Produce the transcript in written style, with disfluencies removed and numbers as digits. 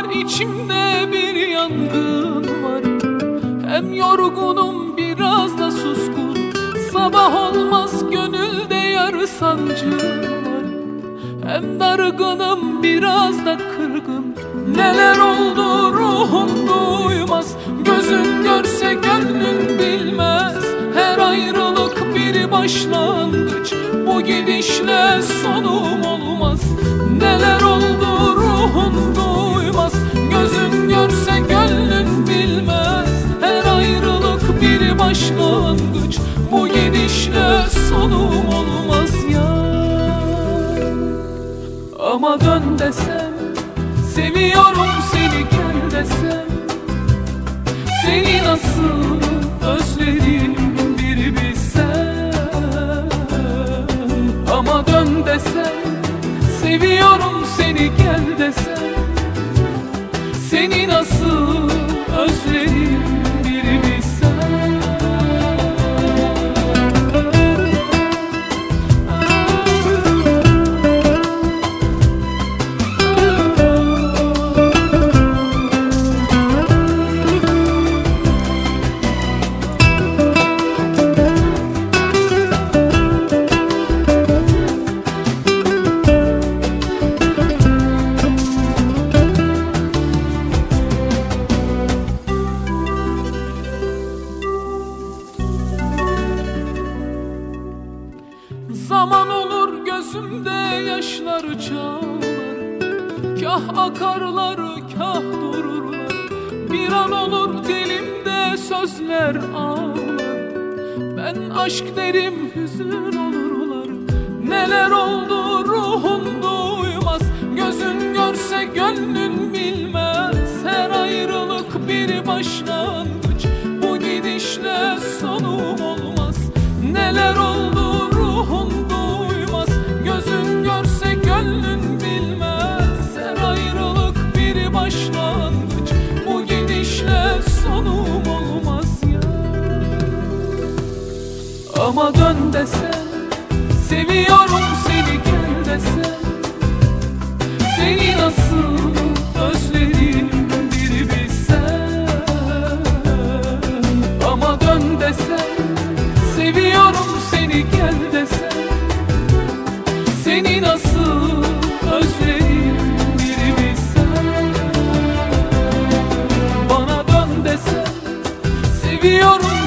var, içimde bir yangın var. Hem yorgunum biraz da suskun, sabah olmaz gönülde yar sancım var. Hem dargınım biraz da kırgın, neler oldu ruhum duymaz. Gözün görse gönlün bilmez, her ayrılık bir başlangıç, bu gidişle sonum olmaz. Neler oldu ruhum duymaz, gözün görse gönlün bilmez, her ayrılık bir başlangıç, bu gidişle sonum olmaz ya. Ama dön desem, seviyorum seni gel desem, seni nasıl özledim bir bilsen. Ama dön desem, seviyorum seni gel desem, seni nasıl özledim bir bilsen. Zaman olur gözümde yaşlar çağlar, kah akarlar kah dururlar. Bir an olur dilimde sözler ağlar, ben aşk derim hüzün olurlar. Neler oldu ruhun duymaz, gözün görse gönlün bilmez, her ayrılık bir başlangıç, bu gidişle sonum olmaz. Neler oldu ruhun duymaz, gözün görse gönlün bilmez, her ayrılık bir başlangıç, bu gidişle sonum olmaz ya. Ama dön desem, seviyorum seni gel desem, seni nasıl özledim bir bilsen. Ama dön desem, seviyorum seni gel desem, seni nasıl özledim bir bilsen. Bana dön desem, seviyorum